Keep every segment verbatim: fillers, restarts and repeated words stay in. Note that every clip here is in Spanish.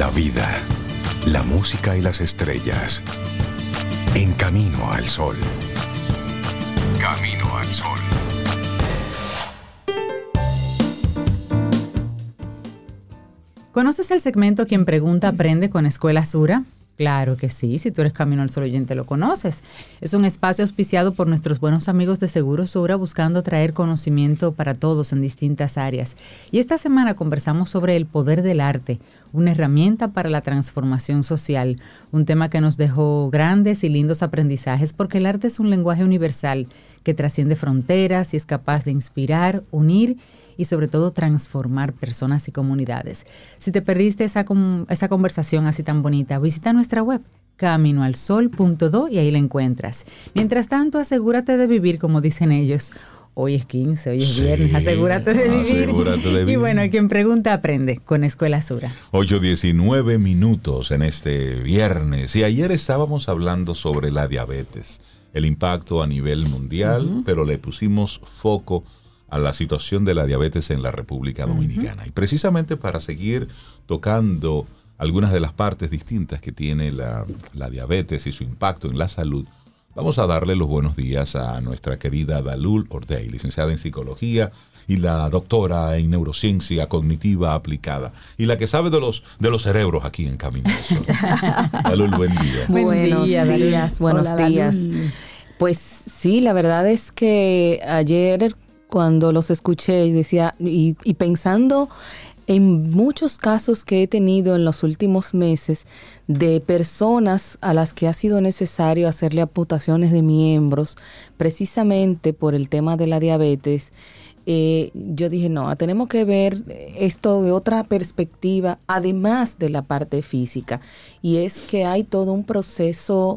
la vida, la música y las estrellas. En Camino al Sol. Camino al Sol. ¿Conoces el segmento Quien Pregunta Aprende con Escuela Sura? Claro que sí, si tú eres Camino al Sol oyente lo conoces. Es un espacio auspiciado por nuestros buenos amigos de Seguro Sura, buscando traer conocimiento para todos en distintas áreas. Y esta semana conversamos sobre el poder del arte, una herramienta para la transformación social, un tema que nos dejó grandes y lindos aprendizajes, porque el arte es un lenguaje universal que trasciende fronteras y es capaz de inspirar, unir y sobre todo transformar personas y comunidades. Si te perdiste esa, esa conversación así tan bonita, visita nuestra web camino al sol punto do y ahí la encuentras. Mientras tanto, asegúrate de vivir como dicen ellos. Hoy es quince, hoy es sí, viernes, asegúrate de vivir. Asegúrate de vivir. Y bueno, quien pregunta aprende con Escuela Sura. ocho diecinueve minutos en este viernes. Y ayer estábamos hablando sobre la diabetes, el impacto a nivel mundial, uh-huh. pero le pusimos foco a la situación de la diabetes en la República Dominicana. Uh-huh. Y precisamente para seguir tocando algunas de las partes distintas que tiene la, la diabetes y su impacto en la salud, vamos a darle los buenos días a nuestra querida Dalul Ordey, licenciada en Psicología y la doctora en Neurociencia Cognitiva Aplicada, y la que sabe de los, de los cerebros aquí en Camino al Sol. Dalul, buen día. Buenos día, días, buenos Hola, días. Dalul. Pues sí, la verdad es que ayer cuando los escuché y decía, y, y pensando en muchos casos que he tenido en los últimos meses de personas a las que ha sido necesario hacerle amputaciones de miembros, precisamente por el tema de la diabetes, eh, yo dije, no, tenemos que ver esto de otra perspectiva, además de la parte física. Y es que hay todo un proceso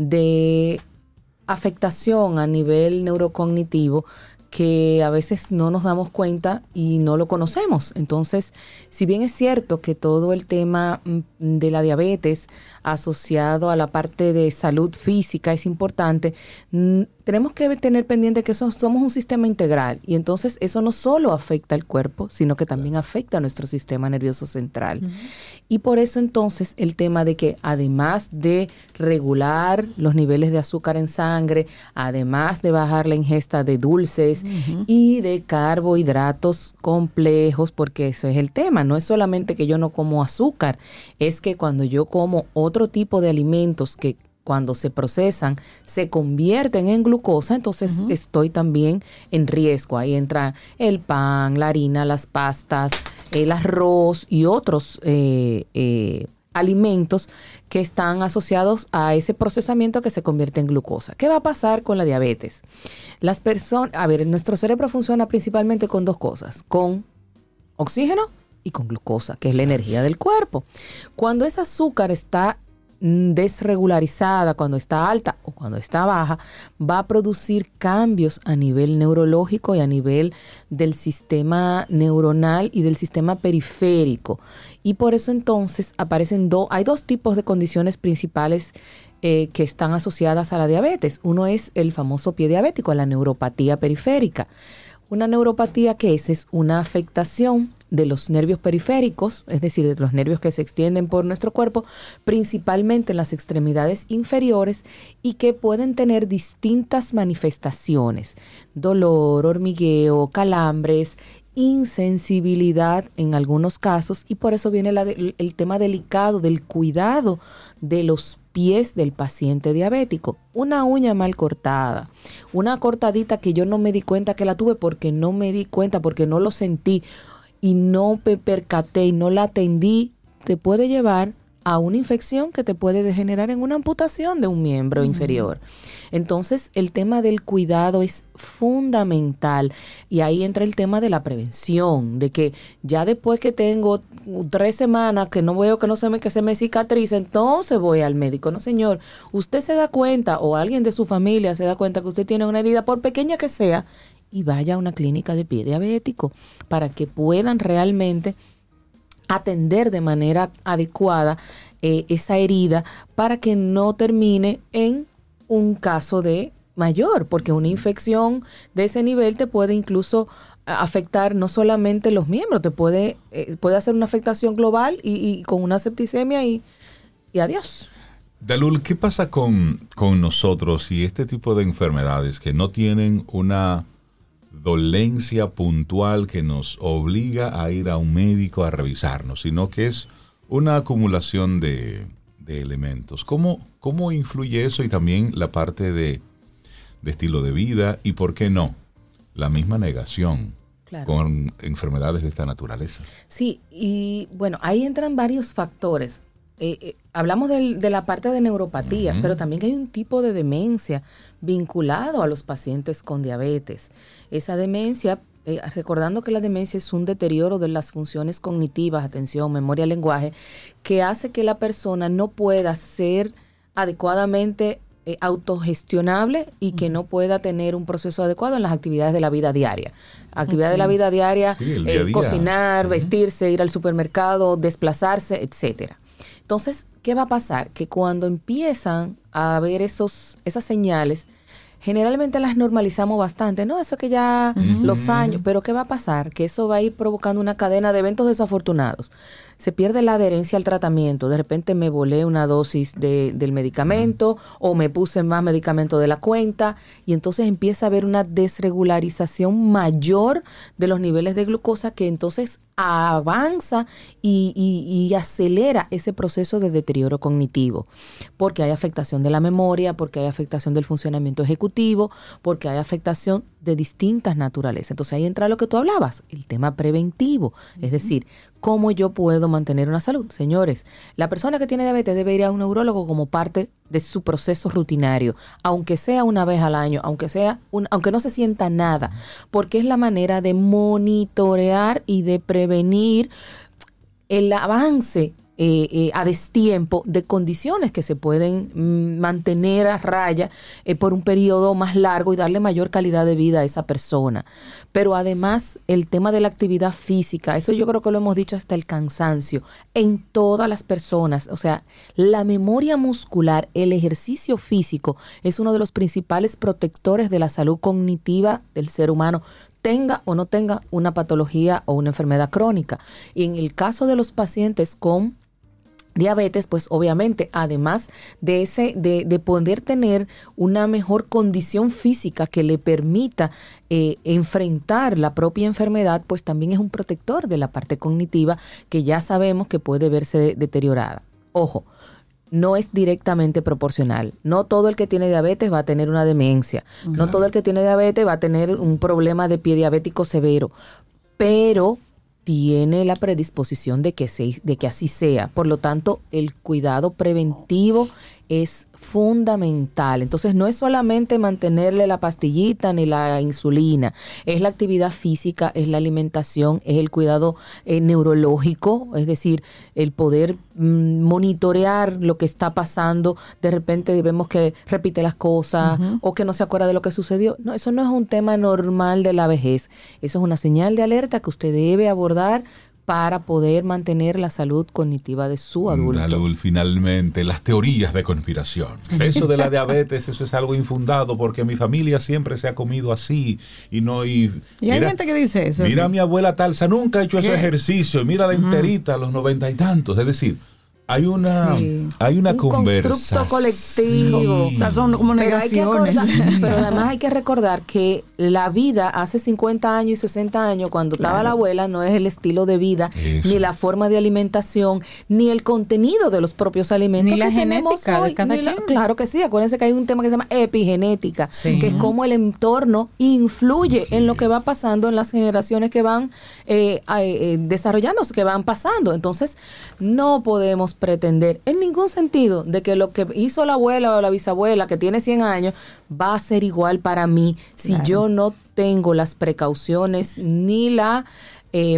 de afectación a nivel neurocognitivo que a veces no nos damos cuenta y no lo conocemos. Entonces, si bien es cierto que todo el tema de la diabetes asociado a la parte de salud física es importante, tenemos que tener pendiente que somos un sistema integral, y entonces eso no solo afecta al cuerpo, sino que también afecta a nuestro sistema nervioso central. Uh-huh. Y por eso entonces el tema de que además de regular los niveles de azúcar en sangre, además de bajar la ingesta de dulces uh-huh. y de carbohidratos complejos, porque eso es el tema, no es solamente que yo no como azúcar, es que cuando yo como otro tipo de alimentos que cuando se procesan se convierten en glucosa, entonces uh-huh. estoy también en riesgo. Ahí entra el pan, la harina, las pastas, el arroz y otros eh, eh, alimentos que están asociados a ese procesamiento que se convierte en glucosa. ¿Qué va a pasar con la diabetes? Las personas, a ver, nuestro cerebro funciona principalmente con dos cosas, con oxígeno y con glucosa, que es la energía del cuerpo. Cuando ese azúcar está desregularizada, cuando está alta o cuando está baja, va a producir cambios a nivel neurológico y a nivel del sistema neuronal y del sistema periférico. Y por eso entonces aparecen dos, hay dos tipos de condiciones principales eh, que están asociadas a la diabetes. Uno es el famoso pie diabético, la neuropatía periférica. Una neuropatía que es, es una afectación de los nervios periféricos, es decir, de los nervios que se extienden por nuestro cuerpo, principalmente en las extremidades inferiores, y que pueden tener distintas manifestaciones: dolor, hormigueo, calambres, insensibilidad en algunos casos, y por eso viene la de, el tema delicado del cuidado de los pies del paciente diabético. Una uña mal cortada, una cortadita que yo no me di cuenta que la tuve porque no me di cuenta, porque no lo sentí y no me percaté y no la atendí, te puede llevar a una infección que te puede degenerar en una amputación de un miembro uh-huh. inferior. Entonces, el tema del cuidado es fundamental, y ahí entra el tema de la prevención, de que ya después que tengo tres semanas que no veo que no se me, que se me cicatriza, entonces voy al médico. No, señor, usted se da cuenta, o alguien de su familia se da cuenta que usted tiene una herida, por pequeña que sea, y vaya a una clínica de pie diabético para que puedan realmente atender de manera adecuada eh, esa herida, para que no termine en un caso de mayor, porque una infección de ese nivel te puede incluso afectar no solamente los miembros, te puede, eh, puede hacer una afectación global y, y con una septicemia y, y adiós. Dalul, ¿qué pasa con, con nosotros y este tipo de enfermedades que no tienen una dolencia puntual que nos obliga a ir a un médico a revisarnos, sino que es una acumulación de, de elementos? ¿Cómo, ¿Cómo influye eso? Y también la parte de, de estilo de vida y, ¿por qué no?, la misma negación claro. con enfermedades de esta naturaleza. Sí, y bueno, ahí entran varios factores. Eh, eh, hablamos del, de la parte de neuropatía, uh-huh. pero también hay un tipo de demencia vinculado a los pacientes con diabetes. Esa demencia, eh, recordando que la demencia es un deterioro de las funciones cognitivas, atención, memoria, lenguaje, que hace que la persona no pueda ser adecuadamente eh, autogestionable y uh-huh. que no pueda tener un proceso adecuado en las actividades de la vida diaria. Actividades okay. de la vida diaria, sí, día eh, día. cocinar, uh-huh. vestirse, ir al supermercado, desplazarse, etcétera. Entonces, ¿qué va a pasar? Que cuando empiezan a haber esos, esas señales, generalmente las normalizamos bastante. No, eso que ya uh-huh. los años, pero ¿qué va a pasar? Que eso va a ir provocando una cadena de eventos desafortunados. Se pierde la adherencia al tratamiento. De repente me volé una dosis de, del medicamento uh-huh. o me puse más medicamento de la cuenta y entonces empieza a haber una desregularización mayor de los niveles de glucosa que entonces avanza y, y, y acelera ese proceso de deterioro cognitivo, porque hay afectación de la memoria, porque hay afectación del funcionamiento ejecutivo, porque hay afectación de distintas naturalezas. Entonces ahí entra lo que tú hablabas, el tema preventivo, uh-huh. es decir, ¿cómo yo puedo mantener una salud? Señores, la persona que tiene diabetes debe ir a un neurólogo como parte de su proceso rutinario, aunque sea una vez al año, aunque sea un, aunque no se sienta nada, porque es la manera de monitorear y de prevenir el avance Eh, eh, a destiempo de condiciones que se pueden mm, mantener a raya eh, por un periodo más largo y darle mayor calidad de vida a esa persona. Pero además el tema de la actividad física, eso yo creo que lo hemos dicho hasta el cansancio, en todas las personas. O sea, la memoria muscular, el ejercicio físico es uno de los principales protectores de la salud cognitiva del ser humano, tenga o no tenga una patología o una enfermedad crónica. Y en el caso de los pacientes con diabetes, pues obviamente, además de ese, de, de poder tener una mejor condición física que le permita eh, enfrentar la propia enfermedad, pues también es un protector de la parte cognitiva que ya sabemos que puede verse deteriorada. Ojo, no es directamente proporcional. No todo el que tiene diabetes va a tener una demencia. Claro. No todo el que tiene diabetes va a tener un problema de pie diabético severo. Pero tiene la predisposición de que, se, de que así sea. Por lo tanto, el cuidado preventivo es fundamental. Entonces, no es solamente mantenerle la pastillita ni la insulina, es la actividad física, es la alimentación, es el cuidado eh, neurológico, es decir, el poder mm, monitorear lo que está pasando. De repente vemos que repite las cosas uh-huh. o que no se acuerda de lo que sucedió. No, eso no es un tema normal de la vejez. Eso es una señal de alerta que usted debe abordar para poder mantener la salud cognitiva de su adulto. Dalul, finalmente, las teorías de conspiración. Eso de la diabetes, eso es algo infundado porque mi familia siempre se ha comido así y no... Y, y hay mira, gente que dice eso. Mira, ¿sí? Mi abuela Talsa nunca ha hecho ¿Qué? ese ejercicio. Mira la enterita, uh-huh. a los noventa y tantos. Es decir, hay una, sí. hay una un conversación. Un constructo colectivo. Sí. O sea, son como negaciones. Pero, hay que acordar, pero además hay que recordar que la vida hace cincuenta años y sesenta años, cuando claro. estaba la abuela, no es el estilo de vida, Eso. ni la forma de alimentación, ni el contenido de los propios alimentos. Ni la genética hoy, de cada quien. La, claro que sí. Acuérdense que hay un tema que se llama epigenética, sí. que es cómo el entorno influye sí. en lo que va pasando en las generaciones que van eh, eh, desarrollándose, que van pasando. Entonces, no podemos pretender en ningún sentido de que lo que hizo la abuela o la bisabuela que tiene cien años va a ser igual para mí si claro. yo no tengo las precauciones ni la eh,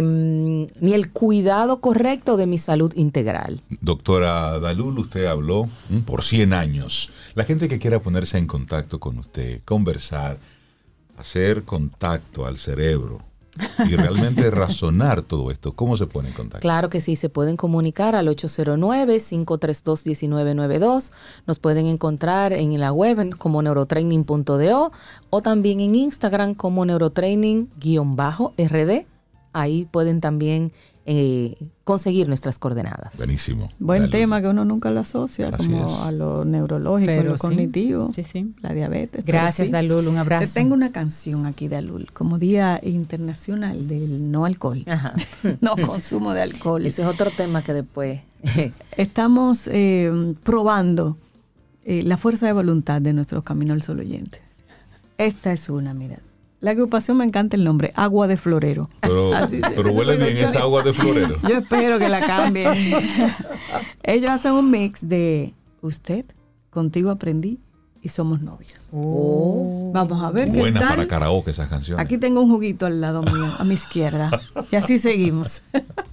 ni el cuidado correcto de mi salud integral. Doctora Dalul, usted habló ¿m? por cien años. La gente que quiera ponerse en contacto con usted, conversar, hacer contacto al cerebro, y realmente razonar todo esto, ¿cómo se pone en contacto? Claro que sí, se pueden comunicar al ocho cero nueve, cinco tres dos, uno nueve nueve dos. Nos pueden encontrar en la web como neurotraining punto do o también en Instagram como neurotraining-R D. Ahí pueden también eh, conseguir nuestras coordenadas. Buenísimo. Buen Dalul. tema que uno nunca lo asocia Así como es. a lo neurológico, Pero lo sí. cognitivo, Sí, sí. la diabetes. Gracias, pero sí. Dalul, un abrazo. Te tengo una canción aquí, Dalul, como Día Internacional del No Alcohol. Ajá. No consumo de alcohol. Ese es otro tema que después... Estamos eh, probando eh, la fuerza de voluntad de nuestros Camino al Sol oyentes. Esta es una, mira. La agrupación, me encanta el nombre, Agua de Florero. Pero, Así se- pero huele bien yo- esa agua de florero. Yo espero que la cambien. Ellos hacen un mix de Usted, Contigo Aprendí y Somos Novios. Oh. Vamos a ver qué Buena tal. para karaoke esas canciones. Aquí tengo un juguito al lado mío, a mi izquierda. Y así seguimos.